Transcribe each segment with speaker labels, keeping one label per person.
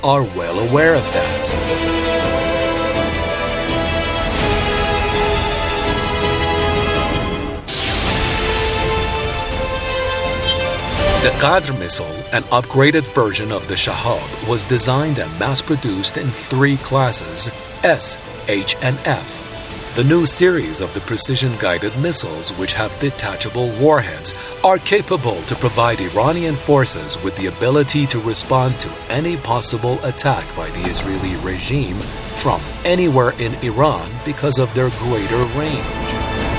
Speaker 1: are well aware of that. The Qadr missile, an upgraded version of the Shahab, was designed and mass-produced in 3 classes, S, H, and F. The new series of the precision-guided missiles, which have detachable warheads, are capable to provide Iranian forces with the ability to respond to any possible attack by the Israeli regime from anywhere in Iran because of their greater range.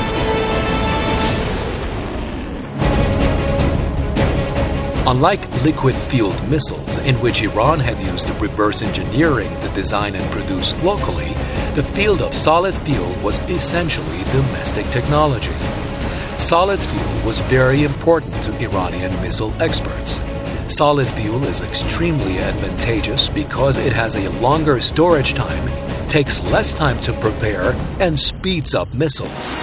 Speaker 1: Unlike liquid-fueled missiles, in which Iran had used reverse engineering to design and produce locally, the field of solid fuel was essentially domestic technology. Solid fuel was very important to Iranian missile experts. Solid fuel is extremely advantageous because it has a longer storage time, takes less time to prepare, and speeds up missiles.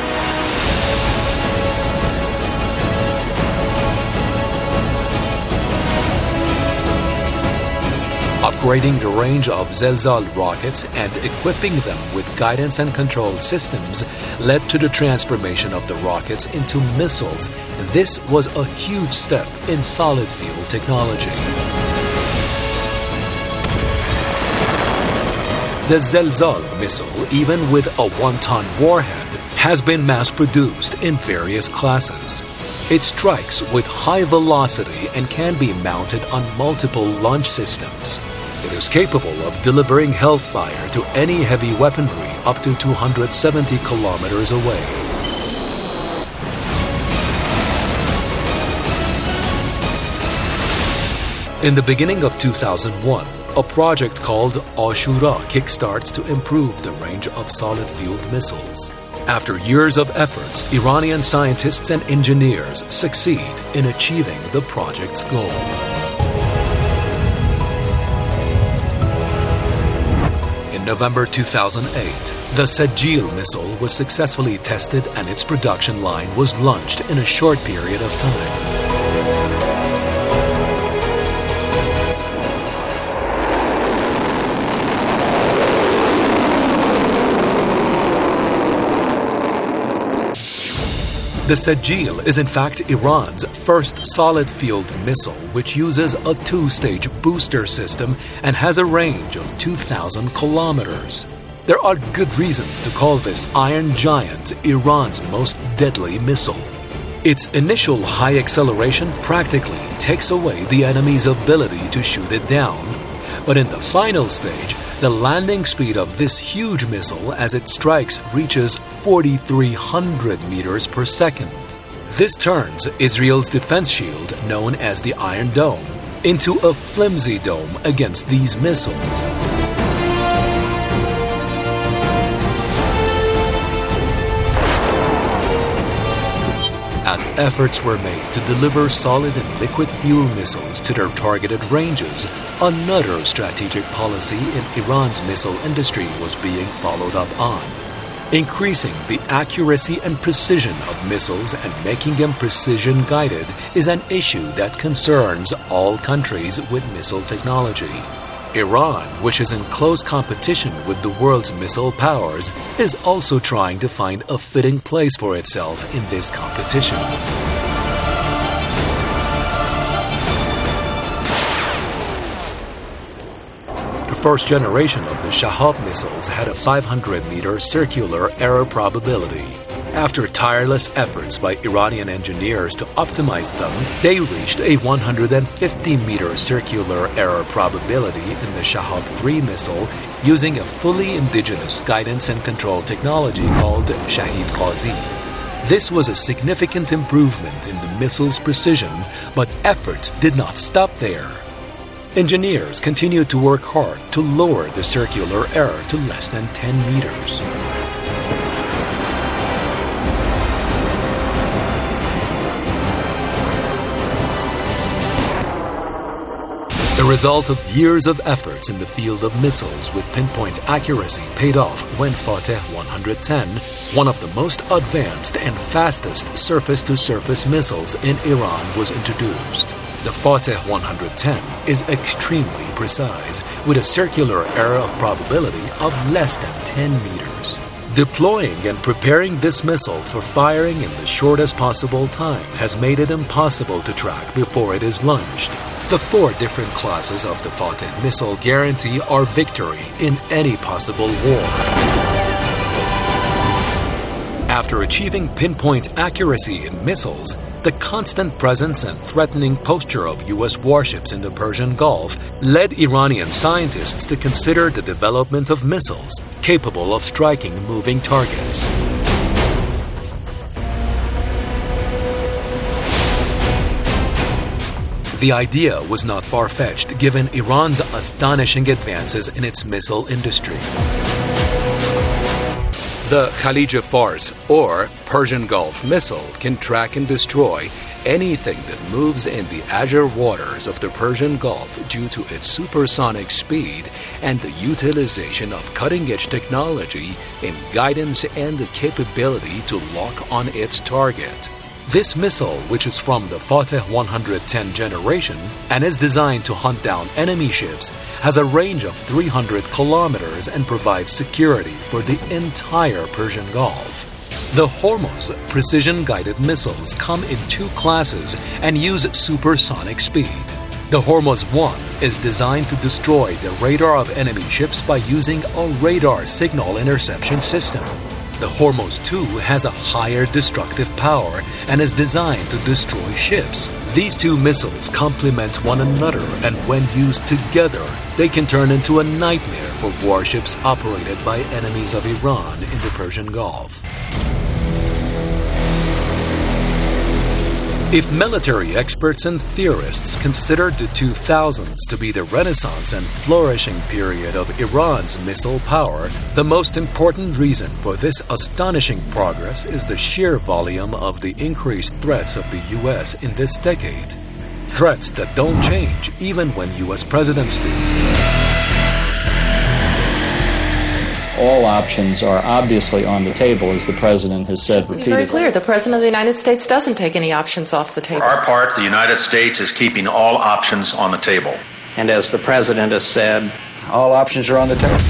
Speaker 1: Upgrading the range of Zelzal rockets and equipping them with guidance and control systems led to the transformation of the rockets into missiles. This was a huge step in solid fuel technology. The Zelzal missile, even with a 1-ton warhead, has been mass-produced in various classes. It strikes with high velocity and can be mounted on multiple launch systems. It is capable of delivering hellfire to any heavy weaponry up to 270 kilometers away. In the beginning of 2001, a project called Ashura kickstarts to improve the range of solid-fueled missiles. After years of efforts, Iranian scientists and engineers succeed in achieving the project's goal. In November 2008, the Sajil missile was successfully tested and its production line was launched in a short period of time. The Sajil is in fact Iran's first solid-fueled missile, which uses a 2-stage booster system and has a range of 2,000 kilometers. There are good reasons to call this Iron Giant Iran's most deadly missile. Its initial high acceleration practically takes away the enemy's ability to shoot it down. But in the final stage, the landing speed of this huge missile as it strikes reaches 4,300 meters per second. This turns Israel's defense shield, known as the Iron Dome, into a flimsy dome against these missiles. As efforts were made to deliver solid and liquid fuel missiles to their targeted ranges, another strategic policy in Iran's missile industry was being followed up on. Increasing the accuracy and precision of missiles and making them precision-guided is an issue that concerns all countries with missile technology. Iran, which is in close competition with the world's missile powers, is also trying to find a fitting place for itself in this competition. The first generation of the Shahab missiles had a 500-meter circular error probability. After tireless efforts by Iranian engineers to optimize them, they reached a 150-meter circular error probability in the Shahab 3 missile using a fully indigenous guidance and control technology called Shahid Qazi. This was a significant improvement in the missile's precision, but efforts did not stop there. Engineers continued to work hard to lower the circular error to less than 10 meters. result of years of efforts in the field of missiles with pinpoint accuracy paid off when Fateh 110, one of the most advanced and fastest surface-to-surface missiles in Iran, was introduced. The Fateh 110 is extremely precise, with a circular error of probability of less than 10 meters. Deploying and preparing this missile for firing in the shortest possible time has made it impossible to track before it is launched. The 4 different classes of the Fateh missile guarantee our victory in any possible war. After achieving pinpoint accuracy in missiles, the constant presence and threatening posture of U.S. warships in the Persian Gulf led Iranian scientists to consider the development of missiles capable of striking moving targets. The idea was not far-fetched given Iran's astonishing advances in its missile industry. The Khalij Fars, or Persian Gulf missile, can track and destroy anything that moves in the azure waters of the Persian Gulf due to its supersonic speed and the utilization of cutting-edge technology in guidance and the capability to lock on its target. This missile, which is from the Fateh 110 generation and is designed to hunt down enemy ships, has a range of 300 kilometers and provides security for the entire Persian Gulf. The Hormuz precision-guided missiles come in 2 classes and use supersonic speed. The Hormuz 1 is designed to destroy the radar of enemy ships by using a radar signal interception system. The Hormuz 2 has a higher destructive power and is designed to destroy ships. These 2 missiles complement one another, and when used together, they can turn into a nightmare for warships operated by enemies of Iran in the Persian Gulf. If military experts and theorists considered the 2000s to be the renaissance and flourishing period of Iran's missile power, the most important reason for this astonishing progress is the sheer volume of the increased threats of the U.S. in this decade. Threats that don't change even when U.S. presidents do.
Speaker 2: All options are obviously on the table, as the President has said repeatedly.
Speaker 3: Very clear. The President of the United States doesn't take any options off the table.
Speaker 4: For our part, the United States is keeping all options on the table.
Speaker 5: And as the President has said,
Speaker 6: all options are on the table.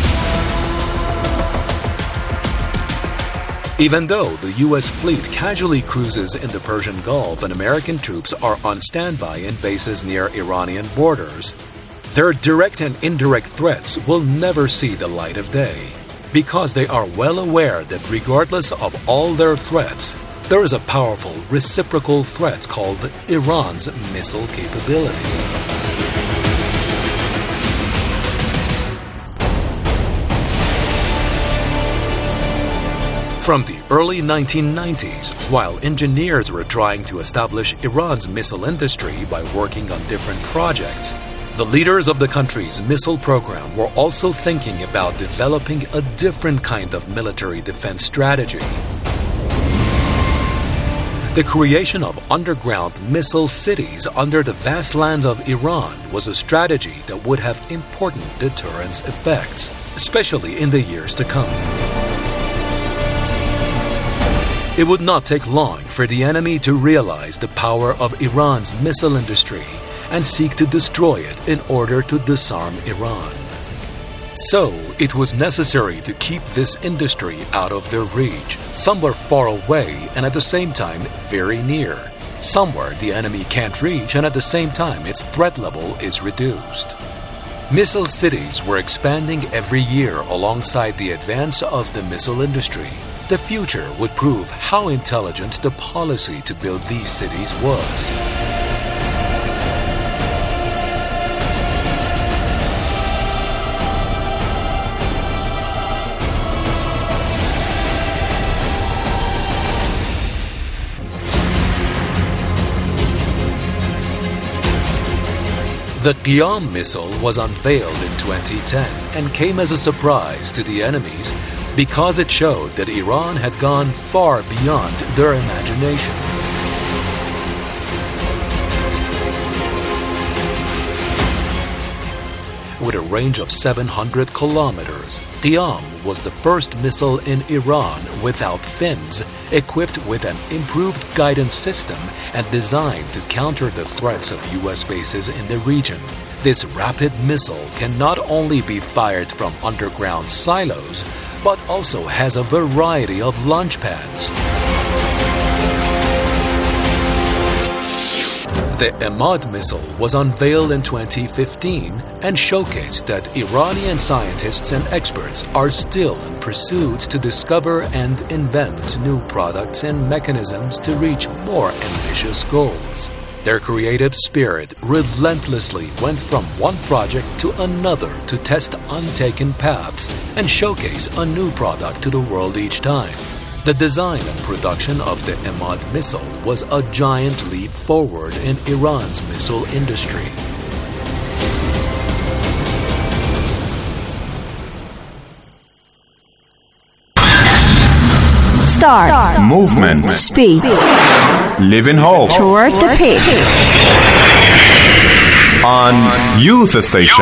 Speaker 1: Even though the U.S. fleet casually cruises in the Persian Gulf and American troops are on standby in bases near Iranian borders, their direct and indirect threats will never see the light of day, because they are well aware that regardless of all their threats, there is a powerful reciprocal threat called Iran's missile capability. From the early 1990s, while engineers were trying to establish Iran's missile industry by working on different projects, the leaders of the country's missile program were also thinking about developing a different kind of military defense strategy. The creation of underground missile cities under the vast lands of Iran was a strategy that would have important deterrence effects, especially in the years to come. It would not take long for the enemy to realize the power of Iran's missile industry and seek to destroy it in order to disarm Iran. So, it was necessary to keep this industry out of their reach, somewhere far away and at the same time very near, somewhere the enemy can't reach and at the same time its threat level is reduced. Missile cities were expanding every year alongside the advance of the missile industry. The future would prove how intelligent the policy to build these cities was. The Qiyam missile was unveiled in 2010 and came as a surprise to the enemies because it showed that Iran had gone far beyond their imagination. with a range of 700 kilometers, Qiyam was the first missile in Iran without fins, equipped with an improved guidance system and designed to counter the threats of U.S. bases in the region. This rapid missile can not only be fired from underground silos, but also has a variety of launch pads. The Emad missile was unveiled in 2015 and showcased that Iranian scientists and experts are still in pursuit to discover and invent new products and mechanisms to reach more ambitious goals. Their creative spirit relentlessly went from one project to another to test untaken paths and showcase a new product to the world each time. The design and production of the Emad missile was a giant leap forward in Iran's missile industry.
Speaker 7: Start.
Speaker 8: Movement.
Speaker 7: Speed.
Speaker 8: Live in hope.
Speaker 7: Toward the peak.
Speaker 8: On Youth Station.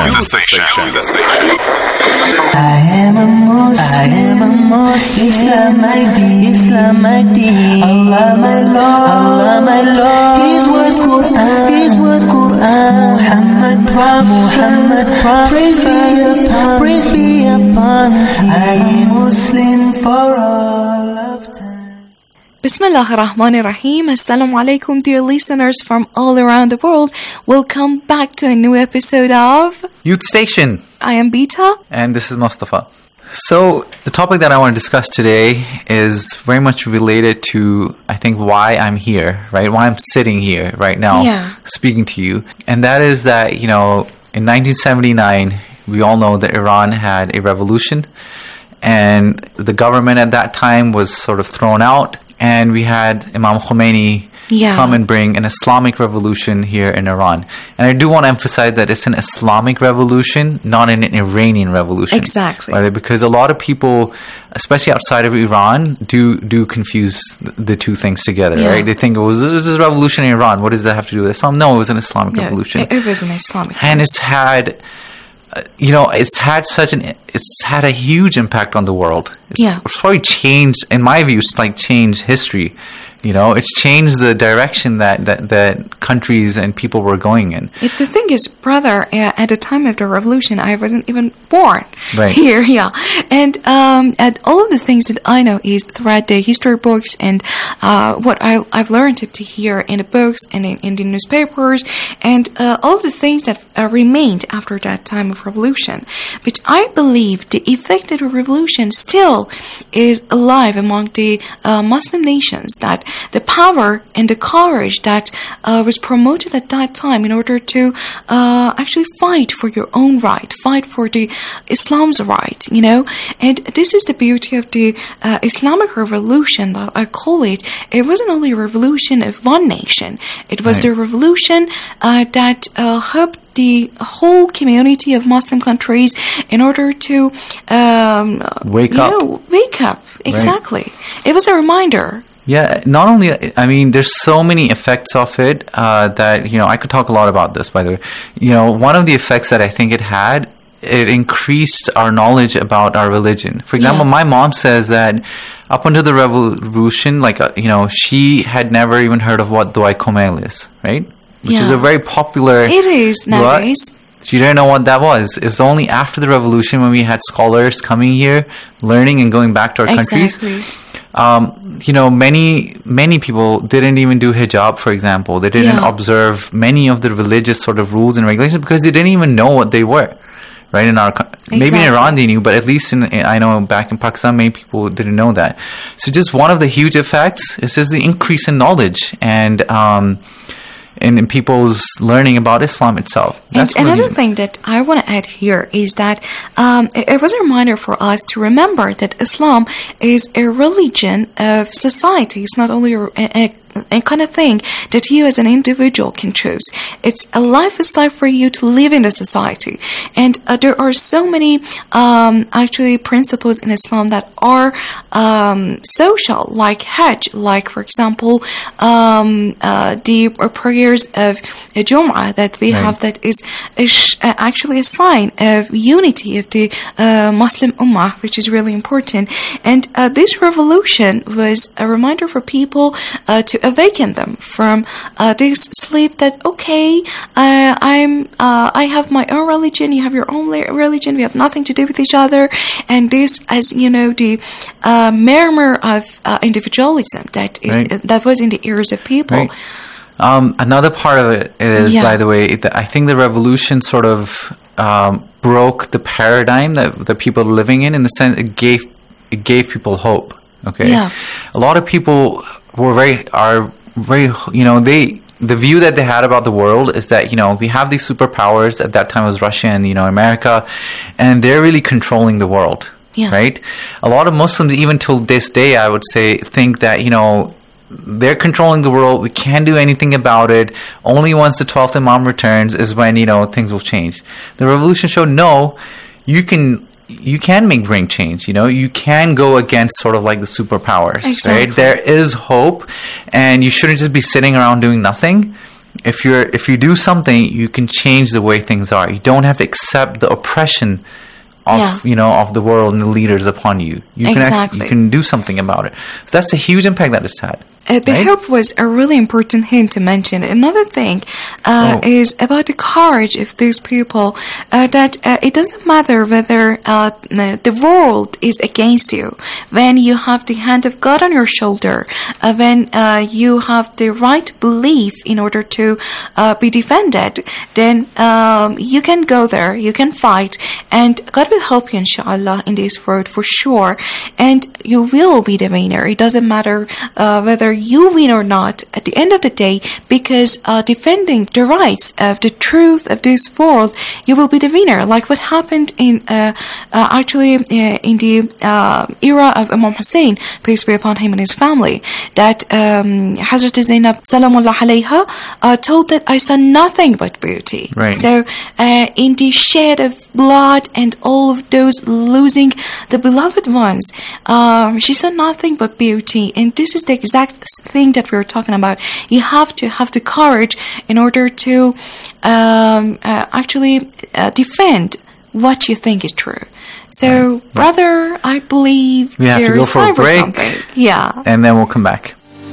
Speaker 9: I am a Muslim, Islam my deen, Allah my Lord, His word Quran, Muhammad Prophet, praise be upon Him. I am Muslim for all of time.
Speaker 10: Bismillah ar-Rahman ar-Rahim. Assalamu alaikum, dear listeners from all around the world. Welcome back to a new episode of
Speaker 11: Youth Station.
Speaker 10: I am Beta.
Speaker 11: And this is Mustafa. So, the topic that I want to discuss today is very much related to, I think, why I'm here, right? Why I'm sitting here right now speaking to you. And that is that, in 1979, we all know that Iran had a revolution. And the government at that time was sort of thrown out. And we had Imam Khomeini come and bring an Islamic revolution here in Iran. And I do want to emphasize that it's an Islamic revolution, not an Iranian revolution.
Speaker 10: Exactly.
Speaker 11: Right? Because a lot of people, especially outside of Iran, do confuse the two things together, right? They think, this is a revolution in Iran. What does that have to do with Islam? No, it was an Islamic revolution.
Speaker 10: It was an Islamic
Speaker 11: And it's had... it's had a huge impact on the world. It's probably changed, in my view, changed history. It's changed the direction that countries and people were going in.
Speaker 10: The thing is, brother, at the time of the revolution, I wasn't even born here. And all of the things that I know is throughout the history books and what I've learned to hear in the books and in the newspapers and all of the things that remained after that time of revolution. But I believe the effect of the revolution still is alive among the Muslim nations, that the power and the courage that was promoted at that time in order to actually fight for your own right, fight for the Islam's right, And this is the beauty of the Islamic revolution that I call it. It wasn't only a revolution of one nation. It was the revolution that helped the whole community of Muslim countries in order to wake up. Exactly. It was a reminder.
Speaker 11: Yeah, not only, there's so many effects of it that, I could talk a lot about this, by the way. One of the effects that I think it had, it increased our knowledge about our religion. For example, my mom says that up until the revolution, she had never even heard of what Dua Kumail is, right? Which is a very popular...
Speaker 10: It is nowadays.
Speaker 11: She didn't know what that was. It was only after the revolution when we had scholars coming here, learning and going back to our countries. Many people didn't even do hijab, for example. They didn't observe many of the religious sort of rules and regulations because they didn't even know what they were. Right in our maybe in Iran they knew, but at least I know back in Pakistan many people didn't know that. So just one of the huge effects is just the increase in knowledge and in people's learning about Islam itself.
Speaker 10: And another thing that I want to add here is that it was a reminder for us to remember that Islam is a religion of society. It's not only a kind of thing that you as an individual can choose. It's a life is life for you to live in a society. And there are so many actually principles in Islam that are social, like Hajj, like for example the prayers of Jum'ah that we have, that is actually a sign of unity of the Muslim Ummah, which is really important. And this revolution was a reminder for people to awaken them from this sleep that, okay, I have my own religion, you have your own religion, we have nothing to do with each other, and this, as you know, the murmur of individualism that was in the ears of people.
Speaker 11: Right. Another part of it is, by the way, I think the revolution sort of broke the paradigm that people are living in the sense it gave people hope. Okay, a lot of people were very the view that they had about the world is that, we have these superpowers. At that time it was Russia and, America, and they're really controlling the world. Right? A lot of Muslims, even till this day, I would say, think that, they're controlling the world. We can't do anything about it. Only once the 12th Imam returns is when, things will change. The revolution showed, no, you can bring change. You can go against sort of like the superpowers, right? There is hope, and you shouldn't just be sitting around doing nothing. If you do something, you can change the way things are. You don't have to accept the oppression of of the world and the leaders upon you. You can do something about it. So that's a huge impact that it's had.
Speaker 10: The hope was a really important thing to mention. Another thing is about the courage of these people, that it doesn't matter whether the world is against you. When you have the hand of God on your shoulder, when you have the right belief in order to be defended, then you can go there, you can fight, and God will help you, inshallah, in this world for sure. And you will be the winner. It doesn't matter whether you win or not at the end of the day, because defending the rights of the truth of this world, you will be the winner. Like what happened in in the era of Imam Hussein, peace be upon him and his family, that Hazrat Zainab Salamullah alayha told that I saw nothing but beauty.
Speaker 11: Right.
Speaker 10: So in the shed of blood and all of those losing the beloved ones, she saw nothing but beauty. And this is the exact thing that we were talking about. You have to have the courage in order to actually defend what you think is true. So, brother, I believe
Speaker 11: we have to go for a break.
Speaker 10: Yeah.
Speaker 11: And then we'll come back.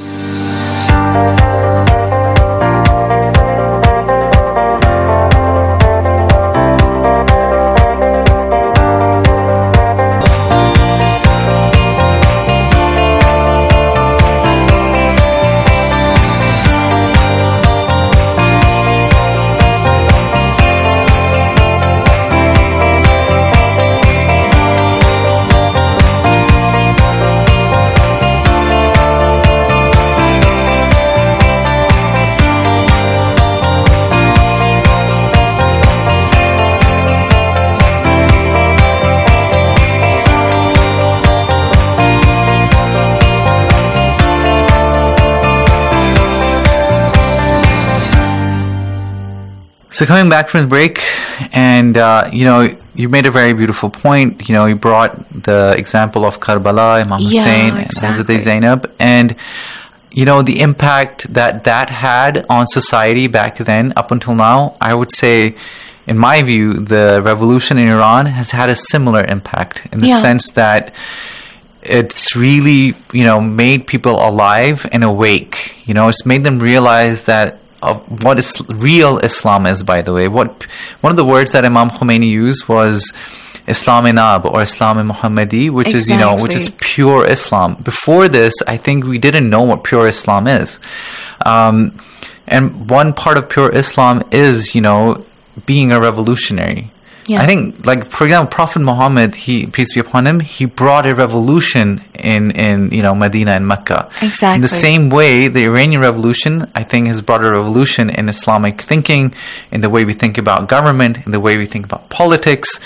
Speaker 11: So coming back from the break, and you made a very beautiful point. You brought the example of Karbala, Imam Hussein, and Hazrat Zainab, and the impact that had on society back then up until now. I would say, in my view, the revolution in Iran has had a similar impact in the sense that it's really made people alive and awake. It's made them realize that of what is real Islam is, by the way. One of the words that Imam Khomeini used was Islam-e-Nab, or Islam-e-Muhammadi, which is pure Islam. Before this, I think we didn't know what pure Islam is. And one part of pure Islam is, being a revolutionary.
Speaker 10: Yeah.
Speaker 11: I think, like, for example, Prophet Muhammad, peace be upon him, he brought a revolution in Medina and Mecca.
Speaker 10: Exactly.
Speaker 11: In the same way, the Iranian Revolution, I think, has brought a revolution in Islamic thinking, in the way we think about government, in the way we think about politics.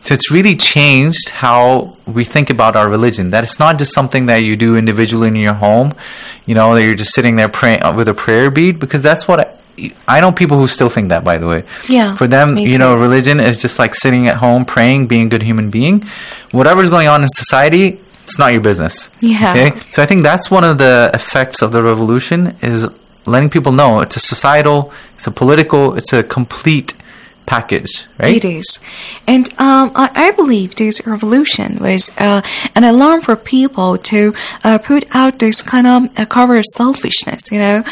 Speaker 11: So it's really changed how we think about our religion. That it's not just something that you do individually in your home, that you're just sitting there praying with a prayer bead, because that's what I know people who still think that, by the way.
Speaker 10: Yeah.
Speaker 11: For them, religion is just like sitting at home, praying, being a good human being. Whatever's going on in society, it's not your business.
Speaker 10: Yeah.
Speaker 11: Okay? So I think that's one of the effects of the revolution, is letting people know it's a societal, it's a political, it's a complete package, right?
Speaker 10: It is. And I believe this revolution was an alarm for people to put out this kind of cover of selfishness,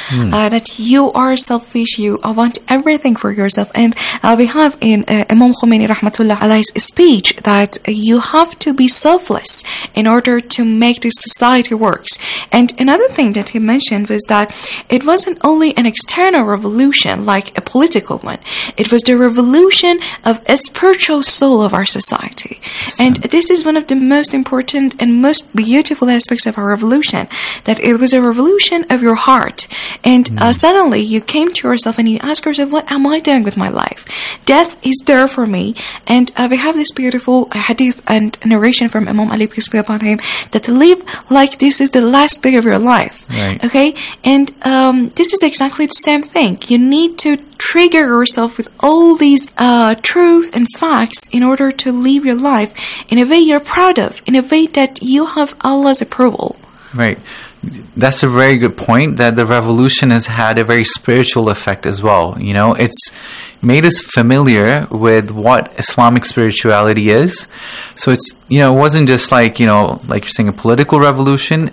Speaker 10: that you are selfish, you want everything for yourself. And we have in Imam Khomeini Rahmatullah Alayhi's speech that you have to be selfless in order to make this society works. And another thing that he mentioned was that it wasn't only an external revolution like a political one, it was the revolution of a spiritual soul of our society. And this is one of the most important and most beautiful aspects of our revolution, that it was a revolution of your heart. And suddenly you came to yourself and you ask yourself, what am I doing with my life? Death is there for me. And we have this beautiful hadith and narration from Imam Ali, peace be upon him, that to live like this is the last day of your life.
Speaker 11: Right.
Speaker 10: Okay? And this is exactly the same thing. You need to trigger yourself with all these truth and facts in order to live your life in a way you're proud of, in a way that you have Allah's approval.
Speaker 11: Right. That's a very good point, that the revolution has had a very spiritual effect as well. It's made us familiar with what Islamic spirituality is. So it's, it wasn't just like, like you're saying, a political revolution.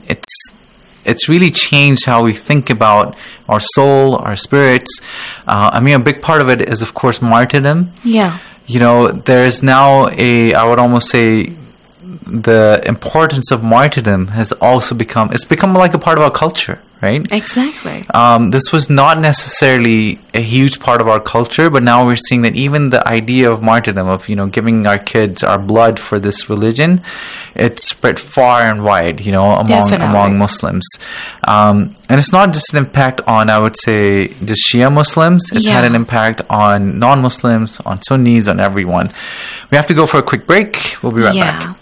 Speaker 11: It's really changed how we think about our soul, our spirits. A big part of it is, of course, martyrdom.
Speaker 10: Yeah.
Speaker 11: There's now I would almost say, the importance of martyrdom has also become like a part of our culture, right?
Speaker 10: Exactly.
Speaker 11: This was not necessarily a huge part of our culture, but now we're seeing that even the idea of martyrdom, of giving our kids our blood for this religion, it's spread far and wide, among Muslims. And it's not just an impact on, I would say, just Shia Muslims. It's had an impact on non-Muslims, on Sunnis, on everyone. We have to go for a quick break. We'll be right back.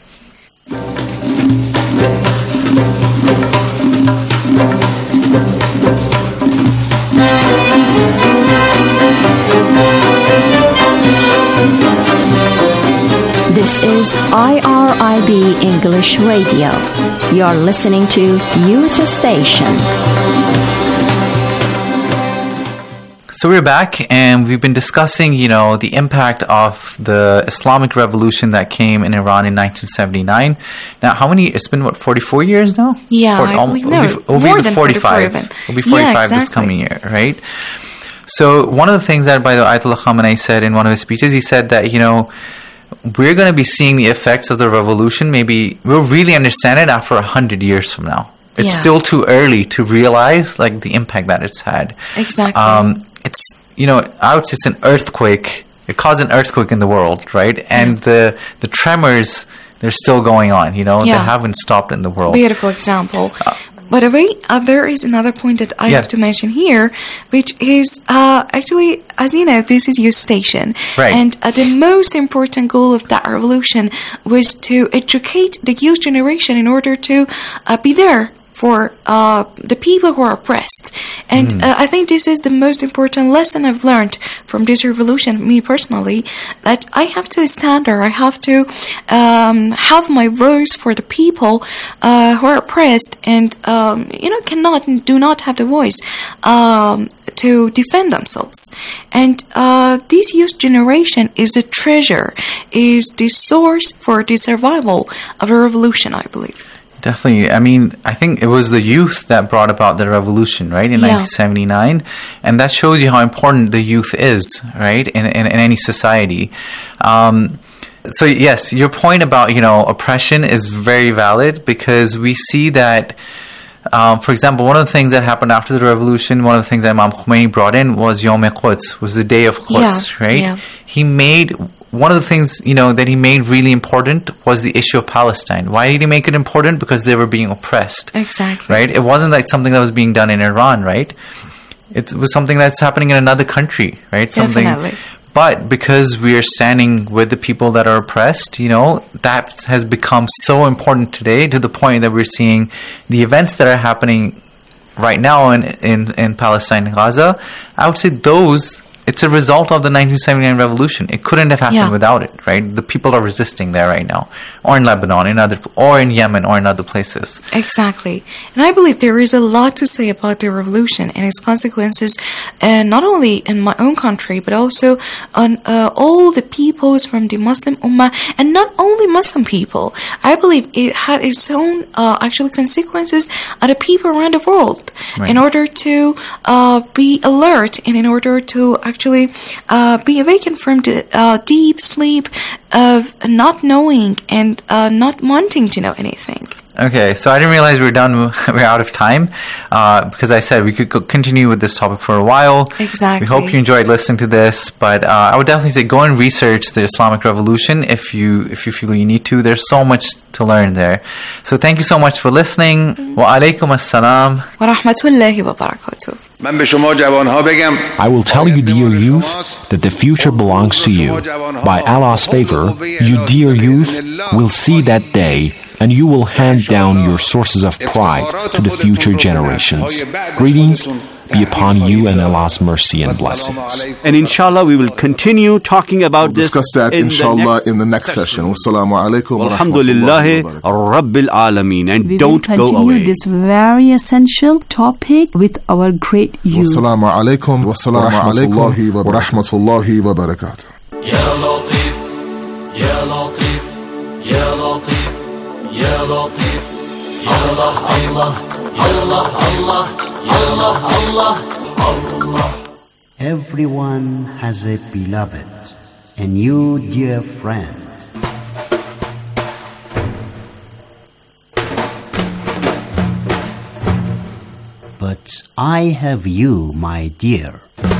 Speaker 7: This is IRIB English Radio. You're listening to Youth Station.
Speaker 11: So we're back, and we've been discussing, the impact of the Islamic Revolution that came in Iran in 1979. Now, it's been, 44 years now?
Speaker 10: Yeah,
Speaker 11: it'll be the 45. It'll be 45 this coming year, right? So one of the things that, by the Ayatollah Khamenei said in one of his speeches, he said that, we're going to be seeing the effects of the revolution. Maybe we'll really understand it after 100 years from now. It's still too early to realize, the impact that it's had.
Speaker 10: Exactly.
Speaker 11: It's, I would say it's an earthquake. It caused an earthquake in the world, right? And the tremors, they're still going on, They haven't stopped in the world.
Speaker 10: Beautiful example. By the way, there is another point that I have to mention here, which is actually, as you know, this is Youth Station.
Speaker 11: Right.
Speaker 10: And the most important goal of that revolution was to educate the youth generation in order to be there for the people who are oppressed. And I think this is the most important lesson I've learned from this revolution, me personally, that I have to stand there. I have to have my voice for the people who are oppressed and, do not have the voice to defend themselves. And this youth generation is the treasure, is the source for the survival of a revolution, I believe.
Speaker 11: Definitely. I think it was the youth that brought about the revolution, right, in 1979. And that shows you how important the youth is, right, in any society. So, yes, your point about, oppression is very valid, because we see that, for example, one of the things that happened after the revolution, one of the things that Imam Khomeini brought in was Yom Quds, was the day of Quds, right? Yeah. He made... One of the things, that he made really important was the issue of Palestine. Why did he make it important? Because they were being oppressed.
Speaker 10: Exactly.
Speaker 11: Right? It wasn't like something that was being done in Iran, right? It was something that's happening in another country, right?
Speaker 10: Definitely.
Speaker 11: But because we are standing with the people that are oppressed, that has become so important today, to the point that we're seeing the events that are happening right now in Palestine and Gaza. I would say it's a result of the 1979 revolution. It couldn't have happened without it, right? The people are resisting there right now, or in Lebanon, or in Yemen, or in other places.
Speaker 10: Exactly. And I believe there is a lot to say about the revolution and its consequences, not only in my own country, but also on all the peoples from the Muslim Ummah, and not only Muslim people. I believe it had its own actual consequences on the people around the world, in order to be alert and in order to actually be awakened from the deep sleep of not knowing and not wanting to know anything.
Speaker 11: Okay, so I didn't realize we're out of time, because I said we could continue with this topic for a while.
Speaker 10: Exactly.
Speaker 11: We hope you enjoyed listening to this, but I would definitely say go and research the Islamic Revolution if you feel you need to. There's so much to learn there. So thank you so much for listening. Wa alaikum assalam.
Speaker 10: Wa rahmatullahi wa barakatuh.
Speaker 12: I will tell you, dear youth, that the future belongs to you. By Allah's favor, you, dear youth, will see that day, and you will hand down your sources of pride to the future generations. Greetings be upon you and Allah's mercy and blessings.
Speaker 13: And inshallah, we will continue talking about this.
Speaker 14: We'll discuss that, inshallah, in the next session. Wassalamu alaikum wa
Speaker 13: rahmatullahi rabbil alameen. And
Speaker 15: we
Speaker 13: don't
Speaker 15: will
Speaker 13: go away.
Speaker 15: continue this very essential topic with our great youth.
Speaker 14: Wassalamu alaikum wa rahmatullahi wa barakatuh.
Speaker 16: Ya Latif, Ya Latif, Ya Latif, Ya Latif, Allah, Allah, Allah, Allah. Allah, Allah, Allah.
Speaker 17: Everyone has a beloved, and you, dear friend. But I have you, my dear.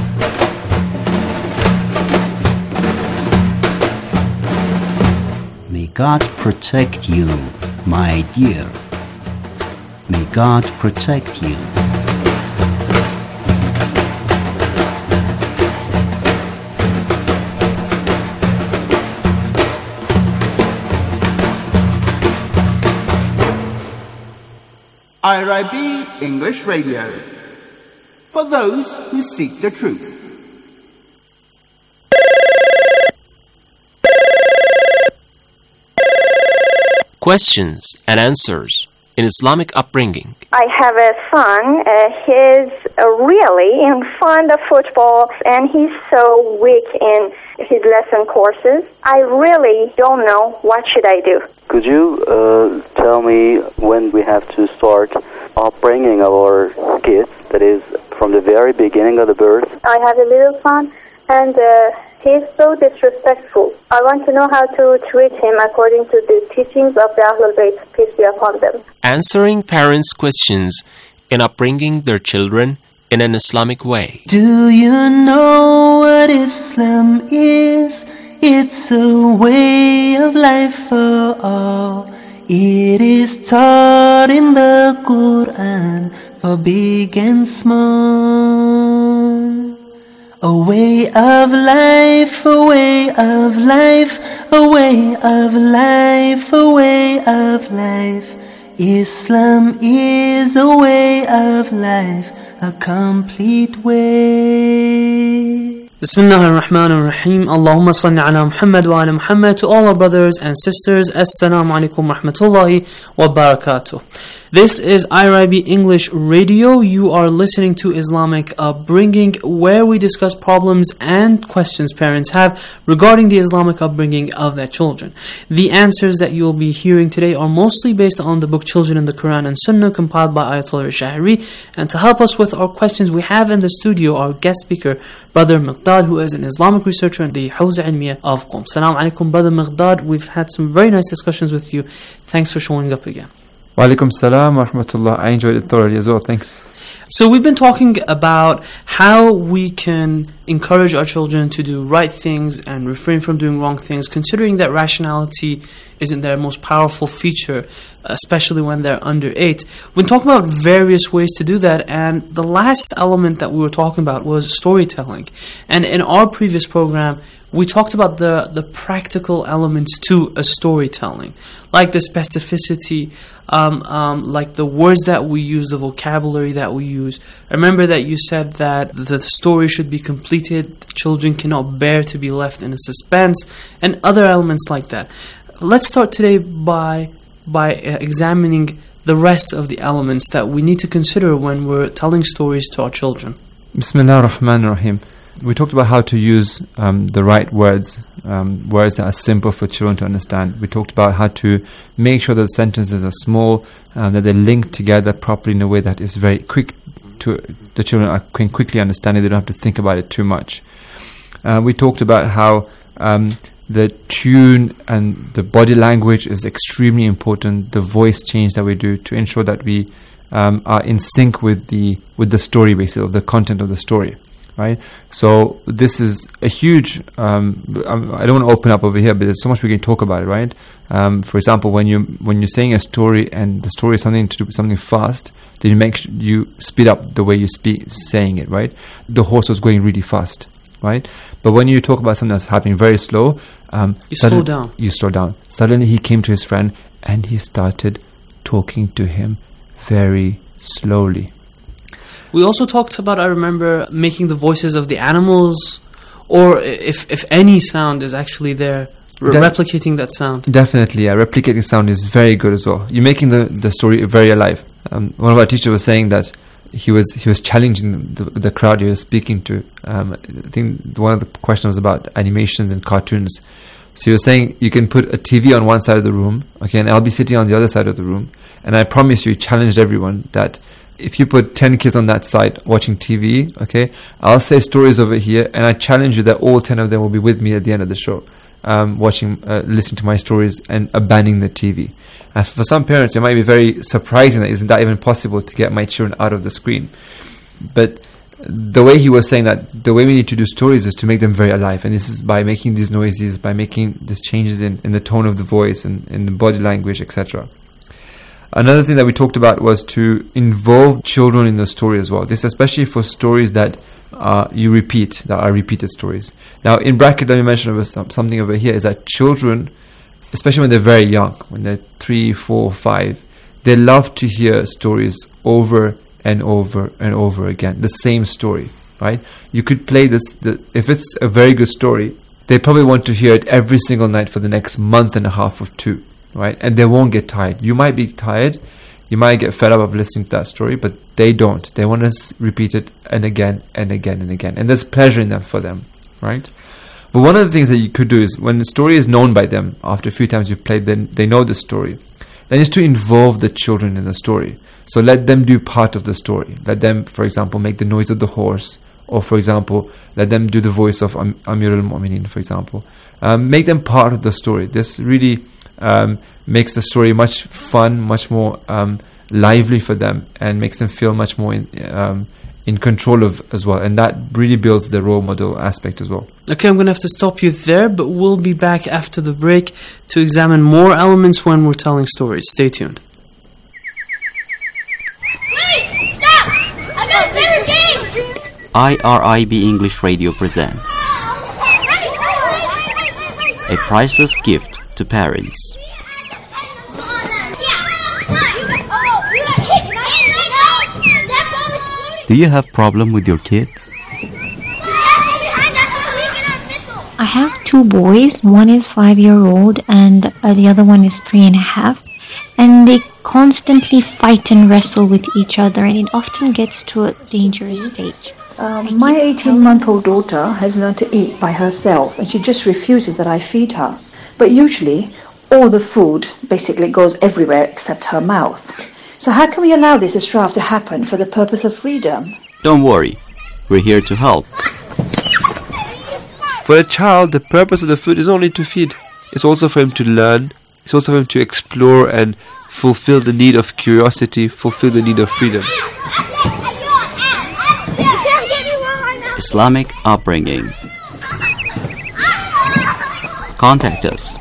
Speaker 17: May God protect you, my dear. May God protect you.
Speaker 18: IRIB English Radio, for those who seek the truth.
Speaker 19: Questions and answers in Islamic upbringing.
Speaker 20: I have a son. He's really fond of football, and he's so weak in his lesson courses. I really don't know what should I do.
Speaker 21: Could you tell me when we have to start upbringing our kids, that is, from the very beginning of the birth?
Speaker 20: I have a little son, and he's so disrespectful. I want to know how to treat him according to the teachings of the Ahlul Bayt, peace be upon them.
Speaker 19: Answering parents' questions in upbringing their children in an Islamic way.
Speaker 9: Do you know what Islam is? It's a way of life for all. It is taught in the Quran for big and small. A way of life, a way of life, a way of life, a way of life. Islam is a way of life, a complete way.
Speaker 22: Bismillah ar-Rahman ar-Rahim. Allahumma salli ala Muhammad wa ala Muhammad. To all our brothers and sisters, Assalamu alaikum wa rahmatullahi wa barakatuh. This is IRIB English Radio. You are listening to Islamic Upbringing, where we discuss problems and questions parents have regarding the Islamic upbringing of their children. The answers that you'll be hearing today are mostly based on the book Children in the Quran and Sunnah, compiled by Ayatollah Shahri. And to help us with our questions, we have in the studio our guest speaker, Brother Miqdad, who is an Islamic researcher in the Hawza Ilmiya of Qom. Assalamu alaikum, Brother Miqdad. We've had some very nice discussions with you. Thanks for showing up again.
Speaker 23: Wa alaikum salam wa rahmatullah. I enjoyed it thoroughly as well. Thanks.
Speaker 22: So we've been talking about how we can encourage our children to do right things and refrain from doing wrong things, considering that rationality isn't their most powerful feature, especially when they're under 8. We're talking about various ways to do that, and the last element that we were talking about was storytelling. And in our previous program, we talked about the practical elements to a storytelling, like the specificity, like the words that we use, the vocabulary that we use. Remember that you said that the story should be completed, children cannot bear to be left in a suspense, and other elements like that. Let's start today by examining the rest of the elements that we need to consider when we're telling stories to our children.
Speaker 23: Bismillah ar-Rahman ar-Rahim. We talked about how to use the right words, words that are simple for children to understand. We talked about how to make sure that the sentences are small, that they link together properly in a way that is very quick to the children can quickly understand it. They don't have to think about it too much. We talked about how the tune and the body language is extremely important. The voice change that we do to ensure that we are in sync with the story, basically, of the content of the story. Right, so this is a huge. I don't want to open up over here, but there's so much we can talk about it. Right, for example, when you're saying a story and the story is something to do with something fast, then you speed up the way you saying it. Right, the horse was going really fast. Right, but when you talk about something that's happening very slow,
Speaker 22: you slow down.
Speaker 23: You slow down. Suddenly, he came to his friend and he started talking to him very slowly.
Speaker 22: We also talked about, I remember, making the voices of the animals, or if any sound is actually there, replicating that sound.
Speaker 23: Definitely, yeah. Replicating sound is very good as well. You're making the story very alive. One of our teachers was saying that he was challenging the crowd he was speaking to. I think one of the questions was about animations and cartoons. So he was saying you can put a TV on one side of the room, okay, and I'll be sitting on the other side of the room, and I promise you, he challenged everyone that if you put 10 kids on that side watching TV, okay, I'll say stories over here, and I challenge you that all 10 of them will be with me at the end of the show, listening to my stories and abandoning the TV. And for some parents, it might be very surprising that isn't that even possible to get my children out of the screen. But the way he was saying that the way we need to do stories is to make them very alive, and this is by making these noises, by making these changes in the tone of the voice and in the body language, etc. Another thing that we talked about was to involve children in the story as well. This especially for stories that you repeat, that are repeated stories. Now, in bracket, let me mention something over here, is that children, especially when they're very young, when they're 3, 4, 5, they love to hear stories over and over and over again, the same story, right? You could play this, if it's a very good story, they probably want to hear it every single night for the next month and a half or 2. Right, and they won't get tired. You might be tired, you might get fed up of listening to that story, but they don't. They want to repeat it and again and again and again, and there's pleasure in that for them, right? But one of the things that you could do is when the story is known by them, after a few times you've played, then they know the story. Then is to involve the children in the story. So let them do part of the story. Let them, for example, make the noise of the horse, or for example, let them do the voice of Amir al-Mu'mineen, for example. Make them part of the story. This really makes the story much fun, much more lively for them, and makes them feel much more in control of as well, and that really builds the role model aspect as well.
Speaker 22: Okay, I'm going to have to stop you there, but we'll be back after the break to examine more elements when we're telling stories. Stay tuned.
Speaker 2: Wait! Stop! I got a better game!
Speaker 17: IRIB English Radio presents a priceless gift to parents. Do you have problem with your kids?
Speaker 3: I have 2 boys. One is 5-year-old and the other one is 3.5. And they constantly fight and wrestle with each other, and it often gets to a dangerous stage.
Speaker 4: My 18-month-old daughter has learned to eat by herself, and she just refuses that I feed her. But usually, all the food basically goes everywhere except her mouth. So how can we allow this strife to happen for the purpose of freedom?
Speaker 17: Don't worry, we're here to help.
Speaker 24: For a child, the purpose of the food is only to feed. It's also for him to learn. It's also for him to explore and fulfill the need of curiosity, fulfill the need of freedom.
Speaker 21: Islamic upbringing. Contact us.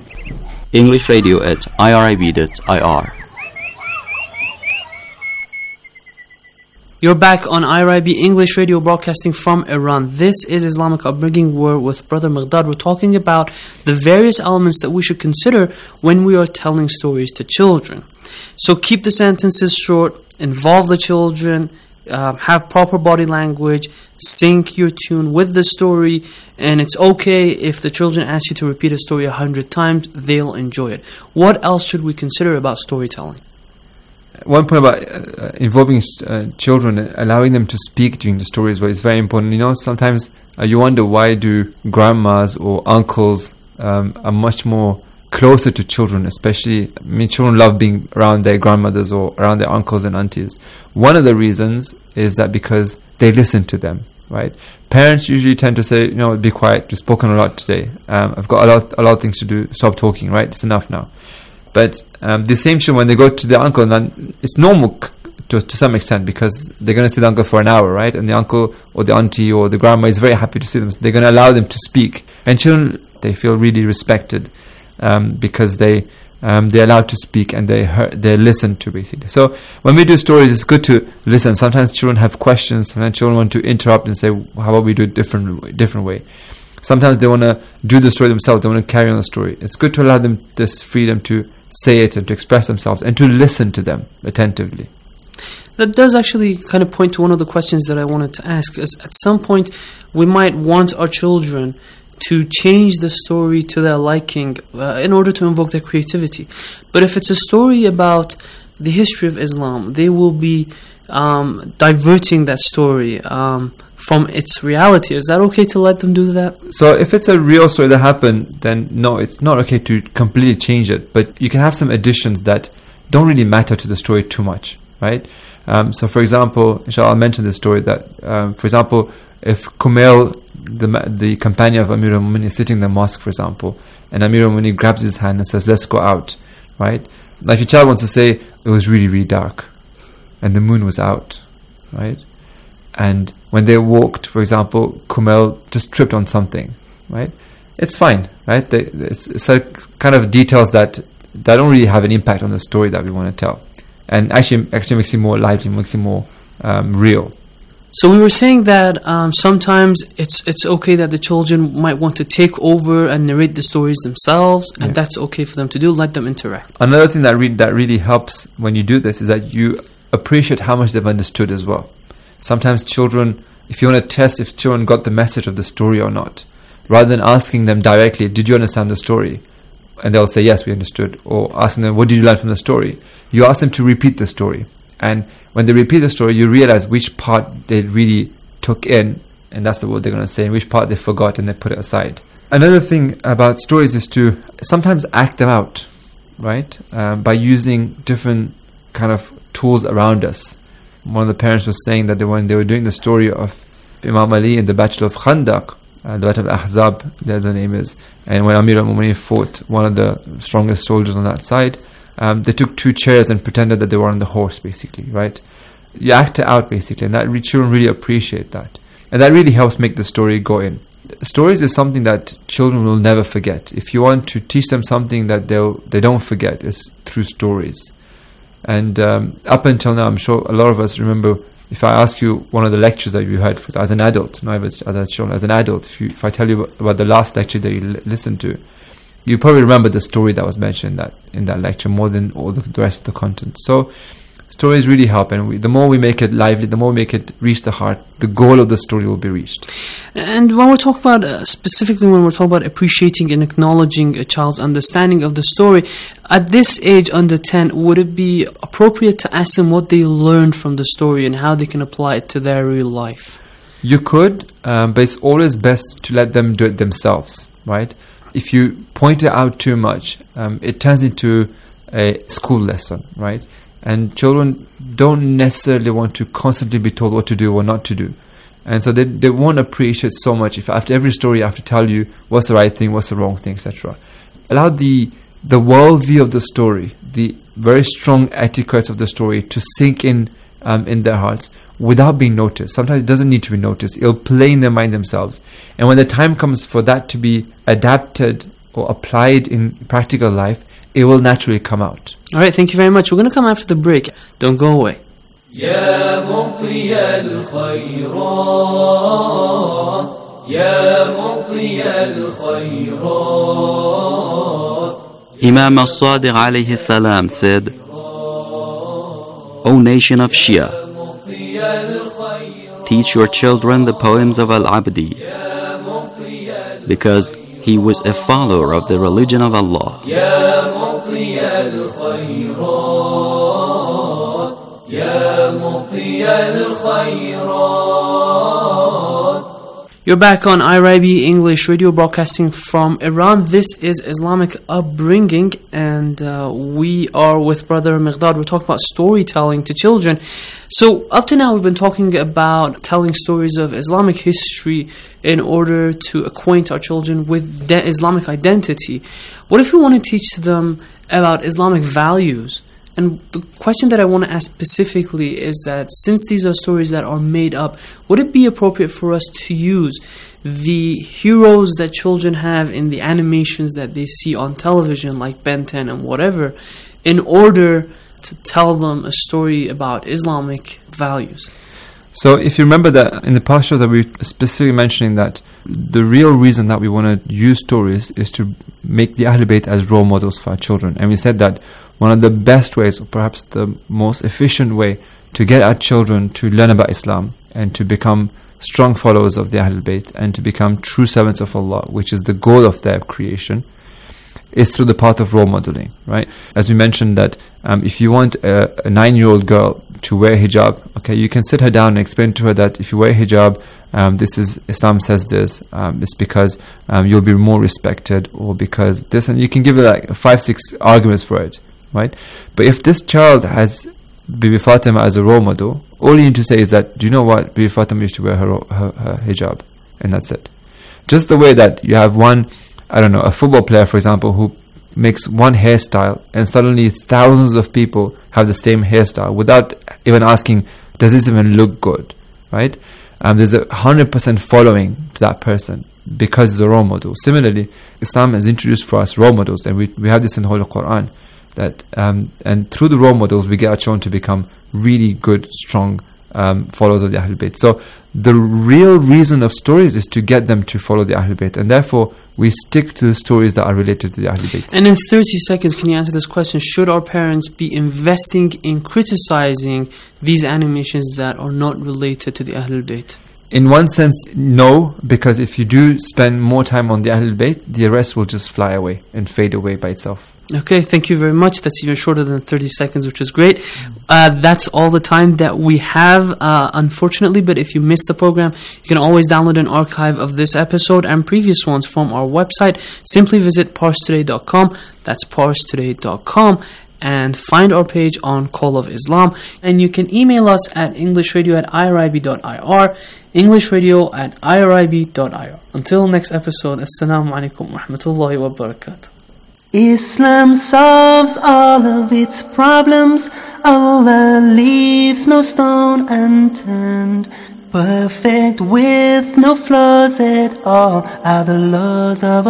Speaker 21: EnglishRadio@irib.ir.
Speaker 22: You're back on IRIB English Radio, broadcasting from Iran. This is Islamic Upbringing. We're with Brother Miqdad. We're talking about the various elements that we should consider when we are telling stories to children. So keep the sentences short, involve the children, have proper body language, sync your tune with the story, and it's okay if the children ask you to repeat a story 100 times, they'll enjoy it. What else should we consider about storytelling?
Speaker 23: One point about involving children, allowing them to speak during the story as well is very important. You know, sometimes you wonder why do grandmas or uncles are much more closer to children, especially, I mean, children love being around their grandmothers or around their uncles and aunties. One of the reasons is that because they listen to them, right? Parents usually tend to say, you know, be quiet, you've spoken a lot today. I've got a lot of things to do, stop talking, right? It's enough now. But the same children, when they go to the uncle, then it's normal to some extent because they're going to see the uncle for an hour, right? And the uncle or the auntie or the grandma is very happy to see them. So they're going to allow them to speak. And children, they feel really respected because they're allowed to speak and they're listened to, basically. So when we do stories, it's good to listen. Sometimes children have questions. Sometimes children want to interrupt and say, how about we do it different way? Sometimes they want to do the story themselves. They want to carry on the story. It's good to allow them this freedom to say it and to express themselves and to listen to them attentively.
Speaker 22: That does actually kind of point to one of the questions that I wanted to ask. As at some point, we might want our children to change the story to their liking in order to invoke their creativity. But if it's a story about the history of Islam, they will be diverting that story from its reality. Is that okay to let them do that? So
Speaker 23: if it's a real story that happened, then no, it's not okay to completely change it. But you can have some additions that don't really matter to the story too much, right? So for example, inshallah, I'll mention this story that, for example, if Kumail, the companion of Amir al-Mu'minin, is sitting in the mosque, for example, and Amir al-Mu'minin grabs his hand and says, let's go out, right? Like if your child wants to say, it was really, really dark, and the moon was out, right? And when they walked, for example, Kumail just tripped on something, right? It's fine, right? It's a kind of details that don't really have an impact on the story that we want to tell. And actually makes it more lively, makes it more real.
Speaker 22: So we were saying that sometimes it's okay that the children might want to take over and narrate the stories themselves, and that's okay for them to do. Let them interact.
Speaker 23: Another thing that really helps when you do this is that you appreciate how much they've understood as well. Sometimes children, if you want to test if children got the message of the story or not, rather than asking them directly, did you understand the story? And they'll say, yes, we understood. Or asking them, what did you learn from the story? You ask them to repeat the story. And when they repeat the story, you realize which part they really took in, and that's the word they're going to say, and which part they forgot and they put it aside. Another thing about stories is to sometimes act them out, right? By using different kind of tools around us. One of the parents was saying that when they were doing the story of Imam Ali in the Battle of Khandaq, the Battle of Ahzab, the name is, and when Amir al-Mu'minin fought one of the strongest soldiers on that side, they took 2 chairs and pretended that they were on the horse, basically, right? You act it out, basically, and that children really appreciate that. And that really helps make the story go in. Stories is something that children will never forget. If you want to teach them something that they don't forget, it's through stories. And up until now, I'm sure a lot of us remember, if I ask you one of the lectures that you heard as an adult, not as a child, as an adult, if I tell you about the last lecture that you listened to, you probably remember the story that was mentioned in that lecture more than all the rest of the content. So stories really help, and the more we make it lively, the more we make it reach the heart, the goal of the story will be reached.
Speaker 22: And when we're talking about, specifically when we're talking about appreciating and acknowledging a child's understanding of the story, at this age, under 10, would it be appropriate to ask them what they learned from the story and how they can apply it to their real life?
Speaker 23: You could, but it's always best to let them do it themselves, right? If you point it out too much, it turns into a school lesson, right? And children don't necessarily want to constantly be told what to do or not to do. And so they won't appreciate so much if after every story I have to tell you what's the right thing, what's the wrong thing, etc. Allow the worldview of the story, the very strong etiquette of the story to sink in in their hearts without being noticed. Sometimes it doesn't need to be noticed. It'll play in their mind themselves. And when the time comes for that to be adapted or applied in practical life, it will naturally come out.
Speaker 22: All right, thank you very much. We're going to come after the break. Don't go away.
Speaker 16: يا مطي الخيرات يا مطي الخيرات.
Speaker 21: Imam al-Sadiq alayhi salam said, O nation of Shia, teach your children the poems of Al-Abdi, because he was a follower of the religion of Allah.
Speaker 16: يا مطي الخيرات يا مطي الخيرات.
Speaker 22: You're back on IRIB English Radio, broadcasting from Iran. This is Islamic Upbringing, and we are with Brother Miqdad. We're talking about storytelling to children. So up to now, we've been talking about telling stories of Islamic history in order to acquaint our children with Islamic identity. What if we want to teach them about Islamic values? And the question that I want to ask specifically is that since these are stories that are made up, would it be appropriate for us to use the heroes that children have in the animations that they see on television, like Ben 10 and whatever, in order to tell them a story about Islamic values?
Speaker 23: So if you remember that in the past shows that we were specifically mentioning that the real reason that we want to use stories is to make the Ahlul Bayt as role models for our children. And we said that one of the best ways, or perhaps the most efficient way to get our children to learn about Islam and to become strong followers of the Ahlul Bayt and to become true servants of Allah, which is the goal of their creation, is through the path of role modeling, right? As we mentioned that if you want a 9-year-old girl to wear hijab, okay, you can sit her down and explain to her that if you wear hijab, this is Islam says this, it's because you'll be more respected, or because this, and you can give her like 5-6 arguments for it, right? But if this child has Bibi Fatima as a role model, all you need to say is that, do you know what, Bibi Fatima used to wear her hijab, and that's it. Just the way that you have one, I don't know, a football player, for example, who makes one hairstyle and suddenly thousands of people have the same hairstyle without even asking, does this even look good, right? There's 100% following to that person because it's a role model. Similarly, Islam has introduced for us role models, and we have this in the Holy Quran, that and through the role models we get our children to become really good, strong followers of the Ahlul Bayt. So the real reason of stories is to get them to follow the Ahlul Bayt, and therefore we stick to the stories that are related to the Ahlul Bayt.
Speaker 22: And in 30 seconds, can you answer this question? Should our parents be investing in criticizing these animations that are not related to the Ahlul Bayt?
Speaker 23: In one sense, no, because if you do spend more time on the Ahlul Bayt, the rest will just fly away and fade away by itself.
Speaker 22: Okay, thank you very much. That's even shorter than 30 seconds, which is great. That's all the time that we have, unfortunately. But if you missed the program, you can always download an archive of this episode and previous ones from our website. Simply visit parstoday.com. That's parstoday.com. And find our page on Call of Islam. And you can email us at englishradio@irib.ir, englishradio@irib.ir. Until next episode, Assalamu alaikum wa rahmatullahi wa barakatuh.
Speaker 9: Islam solves all of its problems. Allah leaves no stone unturned. Perfect with no flaws at all are the laws of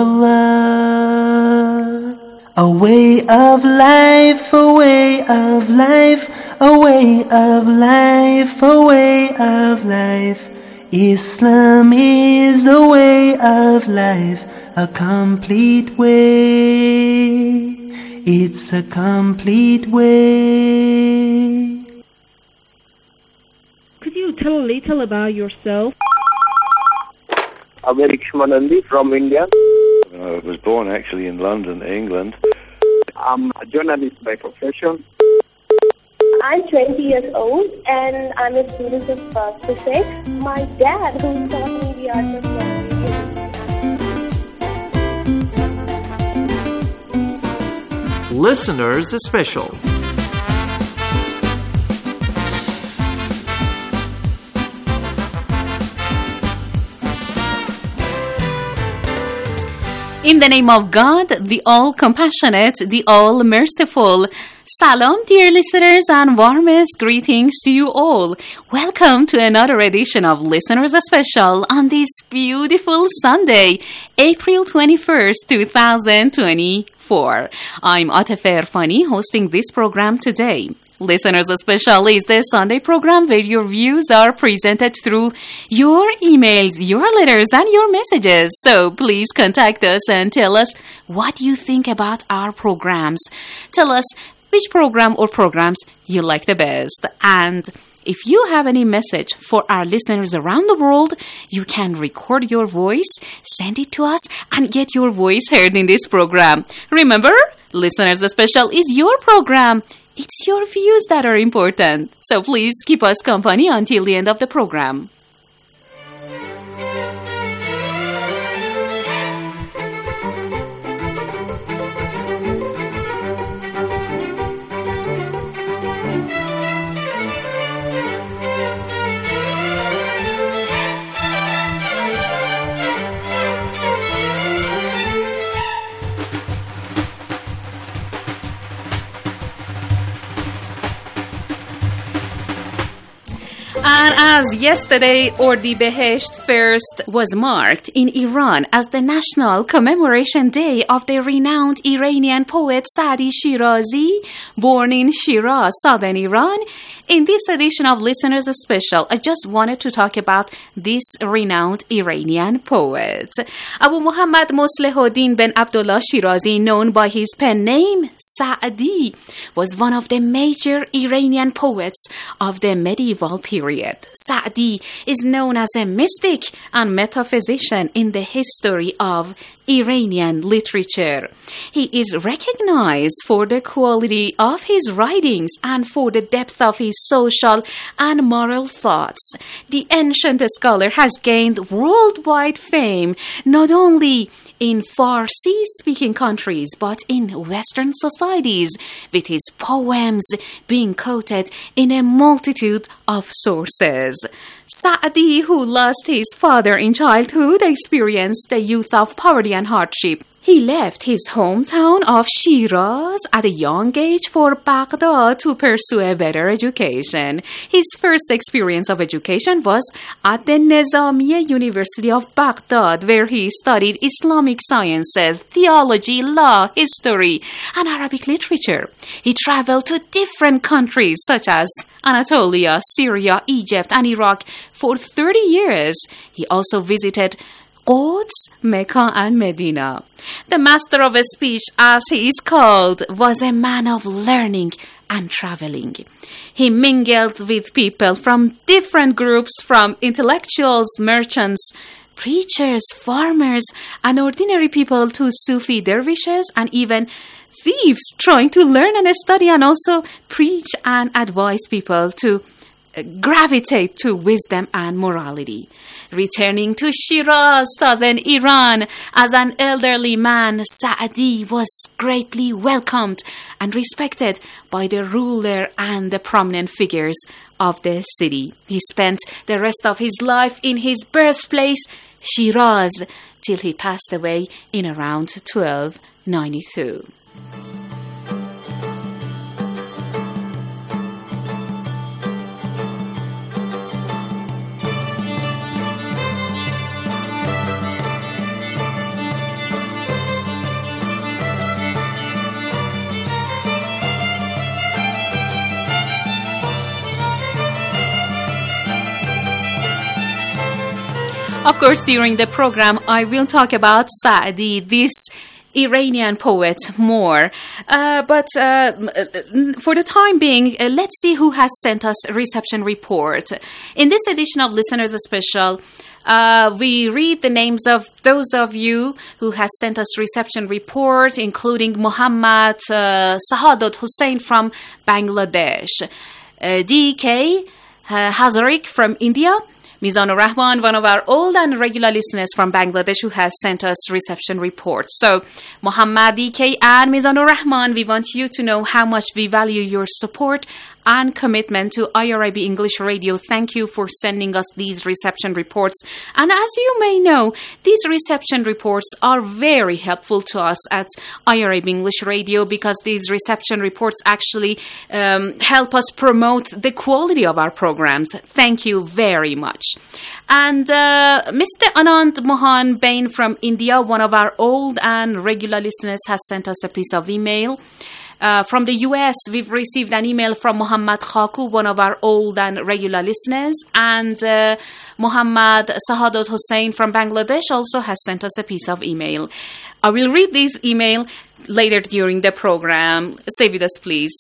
Speaker 9: Allah. A way of life, a way of life, a way of life, a way of life. Islam is a way of life, a complete way. It's a complete way.
Speaker 1: Could you tell a little about yourself?
Speaker 5: I'm Eric Shmanandi from India.
Speaker 6: I was born actually in London, England.
Speaker 5: I'm a journalist by profession.
Speaker 2: I'm 20 years old and I'm a student of physics. My dad, who taught me the art of
Speaker 8: Listeners Special.
Speaker 7: In the name of God, the all-compassionate, the all-merciful. Salam, dear listeners, and warmest greetings to you all. Welcome to another edition of Listeners Special on this beautiful Sunday, April 21st, 2024. I'm Atefa Erfani, hosting this program today. Listeners Special is the Sunday program where your views are presented through your emails, your letters, and your messages. So please contact us and tell us what you think about our programs. Tell us which program or programs you like the best. And if you have any message for our listeners around the world, you can record your voice, send it to us, and get your voice heard in this program. Remember, Listeners Special is your program. It's your views that are important. So please keep us company until the end of the program. And as yesterday, Ordi Behesht First was marked in Iran as the national commemoration day of the renowned Iranian poet Saadi Shirazi, born in Shiraz, southern Iran. In this edition of Listeners Special, I just wanted to talk about this renowned Iranian poet. Abu Muhammad Moslehuddin bin Abdullah Shirazi, known by his pen name Saadi, was one of the major Iranian poets of the medieval period. Saadi is known as a mystic and metaphysician in the history of Iranian literature. He is recognized for the quality of his writings and for the depth of his social and moral thoughts. The ancient scholar has gained worldwide fame not only in Farsi-speaking countries, but in Western societies, with his poems being quoted in a multitude of sources. Saadi, who lost his father in childhood, experienced the youth of poverty and hardship. He left his hometown of Shiraz at a young age for Baghdad to pursue a better education. His first experience of education was at the Nizamiya University of Baghdad, where he studied Islamic sciences, theology, law, history, and Arabic literature. He traveled to different countries such as Anatolia, Syria, Egypt, and Iraq for 30 years. He also visited Quds, Mecca, and Medina. The master of speech, as he is called, was a man of learning and traveling. He mingled with people from different groups, from intellectuals, merchants, preachers, farmers, and ordinary people to Sufi dervishes and even thieves trying to learn and study and also preach and advise people to gravitate to wisdom and morality. Returning to Shiraz, southern Iran, as an elderly man, Saadi was greatly welcomed and respected by the ruler and the prominent figures of the city. He spent the rest of his life in his birthplace, Shiraz, till he passed away in around 1292. Of course, during the program, I will talk about Saadi, this Iranian poet, more. But for the time being, let's see who has sent us a reception report. In this edition of Listeners Special, we read the names of those of you who has sent us reception report, including Muhammad Sahadat Hussain from Bangladesh, DK Hazarik from India, Mizanur Rahman, one of our old and regular listeners from Bangladesh, who has sent us reception reports. So, Muhammad DK and Mizanur Rahman, we want you to know how much we value your support and commitment to IRIB English Radio. Thank you for sending us these reception reports. And as you may know, these reception reports are very helpful to us at IRIB English Radio because these reception reports actually help us promote the quality of our programs. Thank you very much. And Mr. Anand Mohan Bain from India, one of our old and regular listeners, has sent us a piece of email. From the US, we've received an email from Muhammad Khaku, one of our old and regular listeners, and Muhammad Sahadat Hussain from Bangladesh also has sent us a piece of email. I will read this email later during the program. Stay with us, please.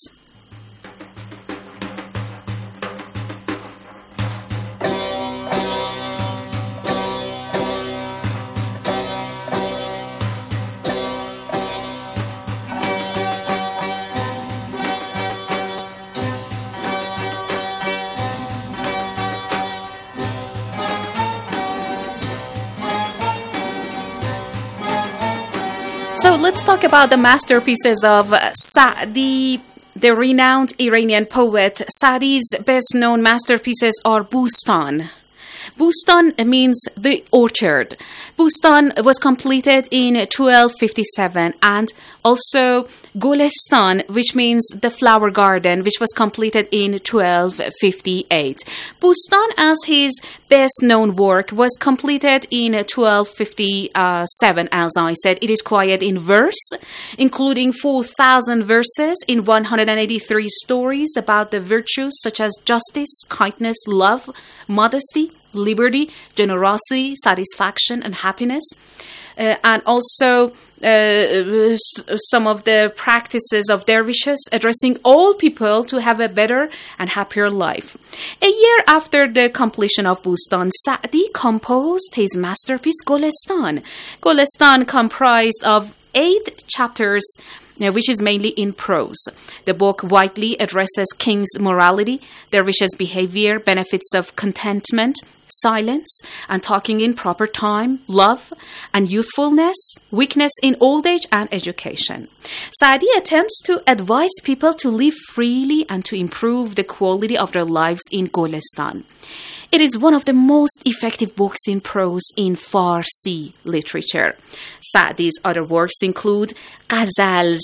Speaker 7: So let's talk about the masterpieces of Sa'di, the renowned Iranian poet. Sa'di's best-known masterpieces are Bustan. Bustan means the orchard. Bustan was completed in 1257, and also Golestan, which means the flower garden, which was completed in 1258. Bustan, as his best-known work, was completed in 1257, as I said. It is quiet in verse, including 4,000 verses in 183 stories about the virtues such as justice, kindness, love, modesty, liberty, generosity, satisfaction, and happiness. And also some of the practices of dervishes addressing all people to have a better and happier life. A year after the completion of Bustan, Sa'di composed his masterpiece Golestan. Golestan comprised of 8 chapters, which is mainly in prose. The book widely addresses king's morality, dervishes' behavior, benefits of contentment, silence, and talking in proper time, love, and youthfulness, weakness in old age, and education. Sa'di attempts to advise people to live freely and to improve the quality of their lives in Golestan. It is one of the most effective books in prose in Farsi literature. Sa'di's other works include ghazals.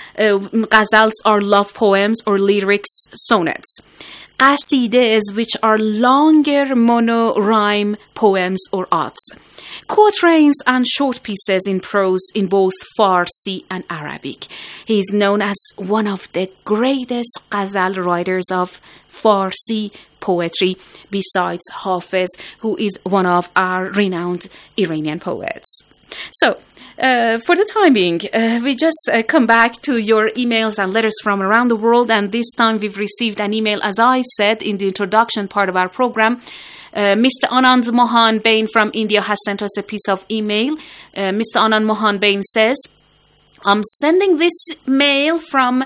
Speaker 7: Ghazals are love poems or lyrics, sonnets. Qasides, which are longer mono-rhyme poems or odes. Quatrains and short pieces in prose in both Farsi and Arabic. He is known as one of the greatest ghazal writers of Farsi poetry, besides Hafiz, who is one of our renowned Iranian poets. So, for the time being, we just come back to your emails and letters from around the world, and this time we've received an email, as I said in the introduction part of our program. Mr. Anand Mohan Bain from India has sent us a piece of email. Mr. Anand Mohan Bain says, I'm sending this mail from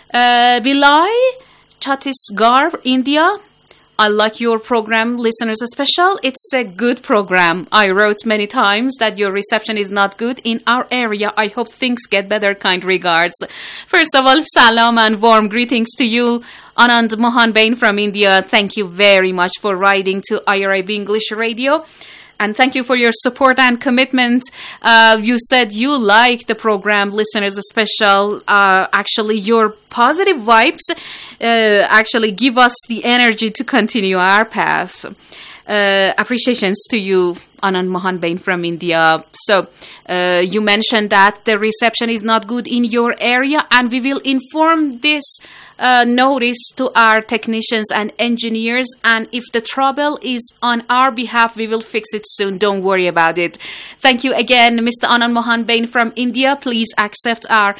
Speaker 7: Bhilai, Chhattisgarh, India. I like your program, Listeners Special. It's a good program. I wrote many times that your reception is not good in our area. I hope things get better. Kind regards. First of all, salam and warm greetings to you, Anand Mohan Bain from India. Thank you very much for writing to IRIB English Radio. And thank you for your support and commitment. You said you like the program, Listeners Special. Actually, your positive vibes actually give us the energy to continue our path. Appreciations to you, Anand Mohan Bain from India. So, you mentioned that the reception is not good in your area, and we will inform this notice to our technicians and engineers, and if the trouble is on our behalf, we will fix it soon. Don't worry about it. Thank you again, Mr. Anand Mohan Bain from India. Please accept our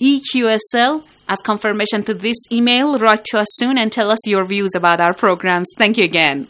Speaker 7: EQSL as confirmation to this email. Write to us soon and tell us your views about our programs. Thank you again.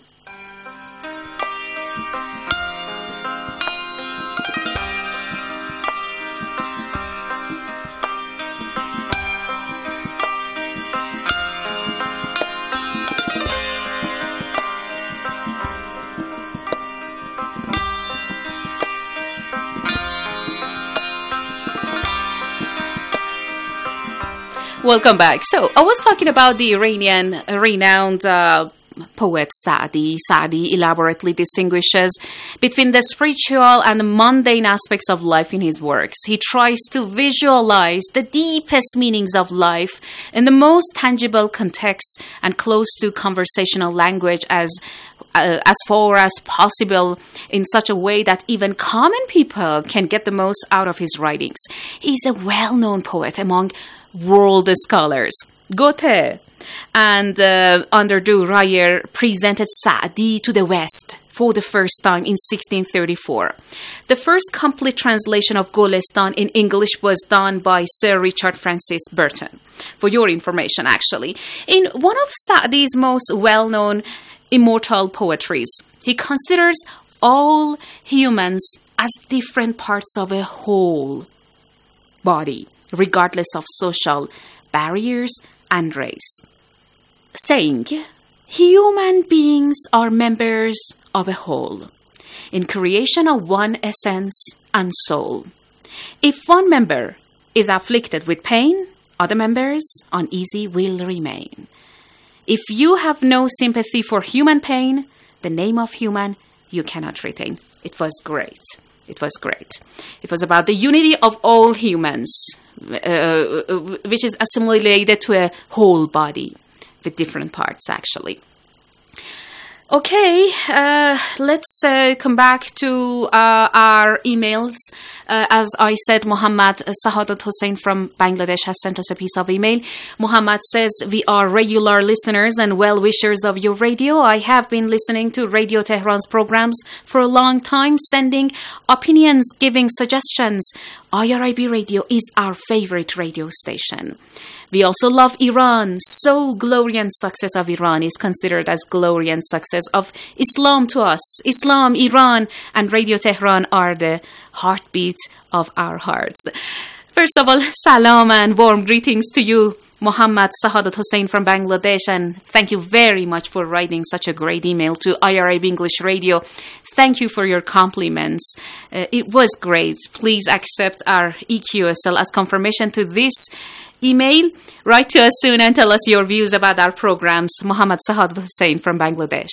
Speaker 7: Welcome back. So I was talking about the Iranian renowned poet Saadi. Saadi elaborately distinguishes between the spiritual and the mundane aspects of life in his works. He tries to visualize the deepest meanings of life in the most tangible context and close to conversational language as far as possible, in such a way that even common people can get the most out of his writings. He's a well-known poet among world scholars. Goethe and under Du Reyer presented Saadi to the West for the first time in 1634. The first complete translation of Golestan in English was done by Sir Richard Francis Burton. For your information, actually. In one of Saadi's most well-known immortal poetries, he considers all humans as different parts of a whole body, regardless of social barriers and race, saying, human beings are members of a whole, in creation of one essence and soul. If one member is afflicted with pain, other members uneasy will remain. If you have no sympathy for human pain, the name of human you cannot retain. It was great. It was great. It was about the unity of all humans, which is assimilated to a whole body with different parts, actually. Okay, let's come back to our emails. As I said, Muhammad Sahadat Hussain from Bangladesh has sent us a piece of email. Muhammad says, we are regular listeners and well-wishers of your radio. I have been listening to Radio Tehran's programs for a long time, sending opinions, giving suggestions. IRIB Radio is our favorite radio station. We also love Iran. So glory and success of Iran is considered as glory and success of Islam to us. Islam, Iran, and Radio Tehran are the heartbeat of our hearts. First of all, salam and warm greetings to you, Muhammad Sahadat Hussain from Bangladesh, and thank you very much for writing such a great email to IRIB English Radio. Thank you for your compliments. It was great. Please accept our EQSL as confirmation to this email. Write to us soon and tell us your views about our programs. Muhammad Sahadat Hussain from Bangladesh.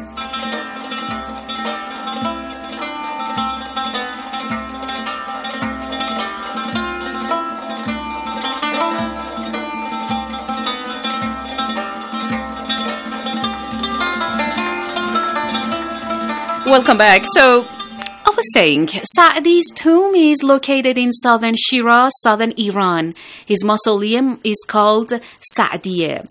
Speaker 7: Welcome back. So, I was saying, Saadi's tomb is located in southern Shiraz, southern Iran. His mausoleum is called Saadiye.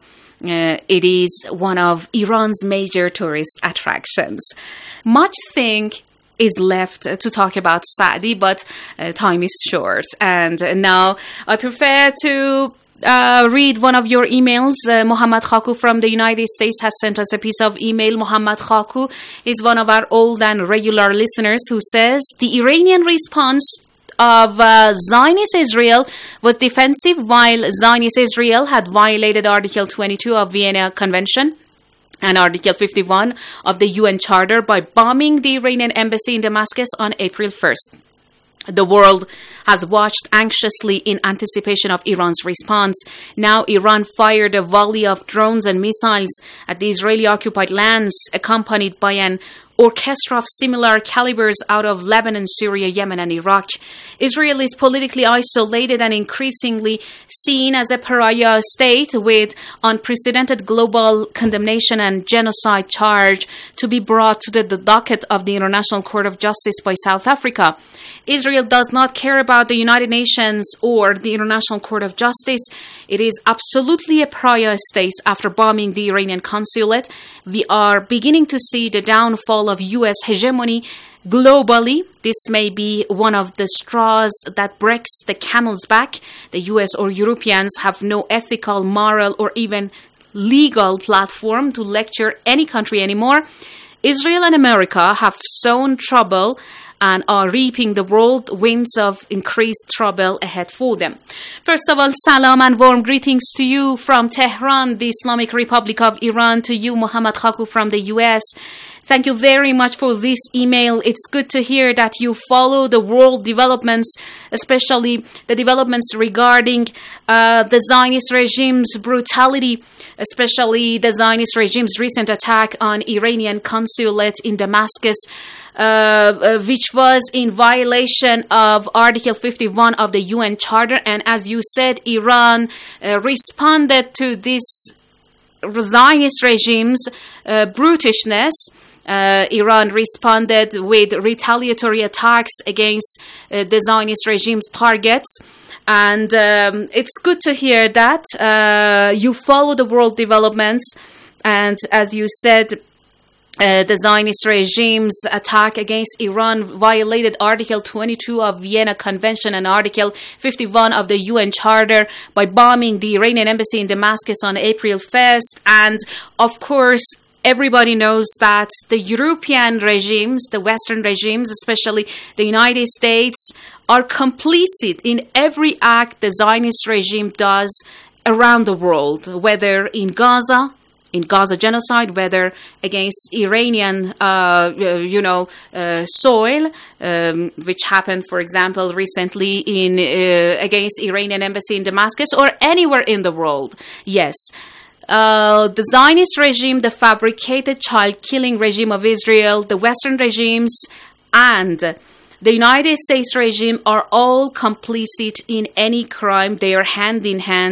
Speaker 7: It is one of Iran's major tourist attractions. Much thing is left to talk about Saadi, but time is short. And now I prefer to read one of your emails. Muhammad Khaku from the United States has sent us a piece of email. Muhammad Khaku is one of our old and regular listeners who says, the Iranian response of Zionist Israel was defensive, while Zionist Israel had violated Article 22 of Vienna Convention and Article 51 of the UN Charter by bombing the Iranian embassy in Damascus on April 1st. The world has watched anxiously in anticipation of Iran's response. Now Iran fired a volley of drones and missiles at the Israeli-occupied lands, accompanied by an orchestra of similar calibers out of Lebanon, Syria, Yemen, and Iraq. Israel is politically isolated and increasingly seen as a pariah state with unprecedented global condemnation and genocide charge to be brought to the docket of the International Court of Justice by South Africa. Israel does not care about the United Nations or the International Court of Justice. It is absolutely a pariah state after bombing the Iranian consulate. We are beginning to see the downfall of U.S. hegemony globally. This may be one of the straws that breaks the camel's back. The U.S. or Europeans have no ethical, moral, or even legal platform to lecture any country anymore. Israel and America have sown trouble and are reaping the whirlwinds of increased trouble ahead for them. First of all, salam and warm greetings to you from Tehran, the Islamic Republic of Iran, to you, Muhammad Khaku from the U.S. Thank you very much for this email. It's good to hear that you follow the world developments, especially the developments regarding the Zionist regime's brutality, especially the Zionist regime's recent attack on Iranian consulate in Damascus, which was in violation of Article 51 of the UN Charter. And as you said, Iran responded to this Zionist regime's brutishness. Iran responded with retaliatory attacks against the Zionist regime's targets. And it's good to hear that you follow the world developments. And as you said, the Zionist regime's attack against Iran violated Article 22 of Vienna Convention and Article 51 of the UN Charter by bombing the Iranian embassy in Damascus on April 1st. And of course, everybody knows that the European regimes, the Western regimes, especially the United States, are complicit in every act the Zionist regime does around the world, whether in Gaza genocide, whether against Iranian, soil, which happened, for example, recently against Iranian embassy in Damascus, or anywhere in the world. Yes. The Zionist regime, the fabricated child-killing regime of Israel, the Western regimes, and the United States regime are all complicit in any crime. They are hand in hand